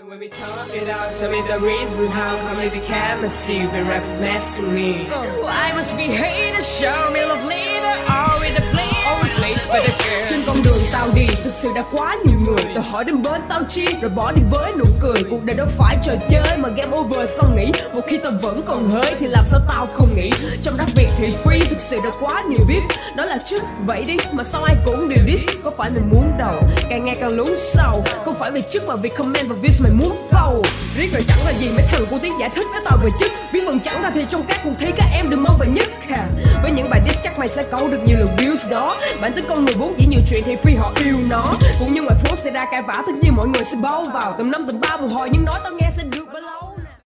When we talk it out, tell me the reason how come you became a secret rap's messing me. I must be hated, show me love leader, or with a blade, always late with a girl. Trên con đường tao đi, thực sự đã quá nhiều người. Tao hỏi đến bến tao chi, rồi bỏ đi với nụ cười. Cuộc đời đâu phải trò chơi mà game over xong nghỉ. Một khi tao vẫn còn hơi thì làm sao tao không nghĩ. Trong rap Việt thì free, thực sự đã quá nhiều biết. Đó là trước vậy đi, mà sao ai cũng đều diss. Có phải mình muốn đầu, càng ngày càng lún sâu. Không phải vì trước mà vì comment và views mày muốn câu. Riết rồi chẳng là gì mấy thằng cô tiếng giải thích với tao về chức. Biến vần chẳng ra thì trong các cuộc thi các em đừng mong về nhất. Với những bài diss chắc mày sẽ câu được nhiều lượt views đó. Bản tính con người vốn dĩ nhiều chuyện thì free họ yêu nó. Cũng như ngoài phố sẽ ra cãi vã tất nhiên mọi người sẽ bao vào. Tầm 5 tầm 3 một hồi nhưng nói tao nghe sẽ